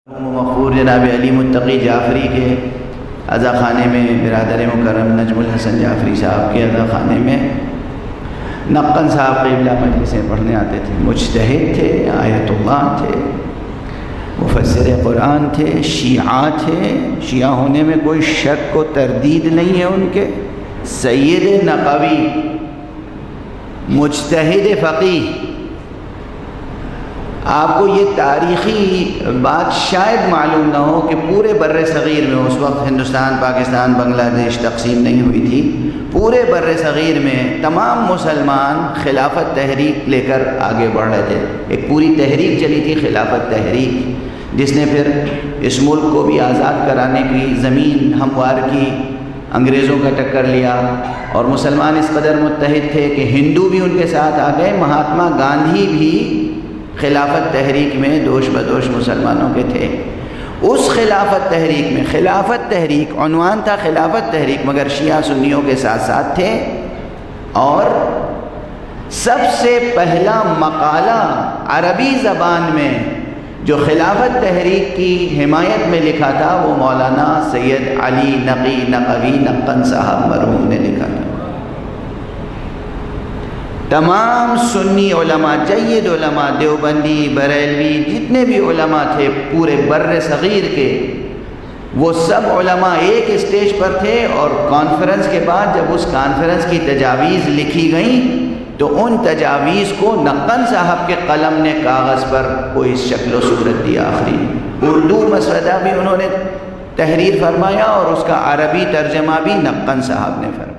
مغفور جناب علی متقی جعفری کے عزا خانے میں برادر مکرم نجم الحسن جعفری صاحب کے عزا خانے میں نقن صاحب قبلہ مجلسیں پڑھنے آتے تھے۔ مجتہد تھے، آیت اللہ تھے، مفسر قرآن تھے، شیعہ تھے، شیعہ ہونے میں کوئی شک و تردید نہیں ہے ان کے۔ سید نقوی، مجتہد فقیہ۔ آپ کو یہ تاریخی بات شاید معلوم نہ ہو کہ پورے بر صغیر میں، اس وقت ہندوستان، پاکستان، بنگلہ دیش تقسیم نہیں ہوئی تھی، پورے بر صغیر میں تمام مسلمان خلافت تحریک لے کر آگے بڑھ رہے تھے۔ ایک پوری تحریک چلی تھی، خلافت تحریک، جس نے پھر اس ملک کو بھی آزاد کرانے کی زمین ہموار کی، انگریزوں کا ٹکر لیا، اور مسلمان اس قدر متحد تھے کہ ہندو بھی ان کے ساتھ آ گئے۔ مہاتما گاندھی بھی خلافت تحریک میں دوش بدوش مسلمانوں کے تھے۔ اس خلافت تحریک میں، خلافت تحریک عنوان تھا، خلافت تحریک، مگر شیعہ سنیوں کے ساتھ ساتھ تھے۔ اور سب سے پہلا مقالہ عربی زبان میں جو خلافت تحریک کی حمایت میں لکھا تھا وہ مولانا سید علی نقی نقوی نقن صاحب مرحوم نے لکھا تھا۔ تمام سنی علماء، جید علماء، دیوبندی، بریلوی، جتنے بھی علماء تھے پورے بر صغیر کے، وہ سب علماء ایک اسٹیج پر تھے، اور کانفرنس کے بعد جب اس کانفرنس کی تجاویز لکھی گئیں تو ان تجاویز کو نقن صاحب کے قلم نے کاغذ پر کوئی شکل و صورت دی۔ آخری اردو مسودہ بھی انہوں نے تحریر فرمایا اور اس کا عربی ترجمہ بھی نقن صاحب نے فرمایا۔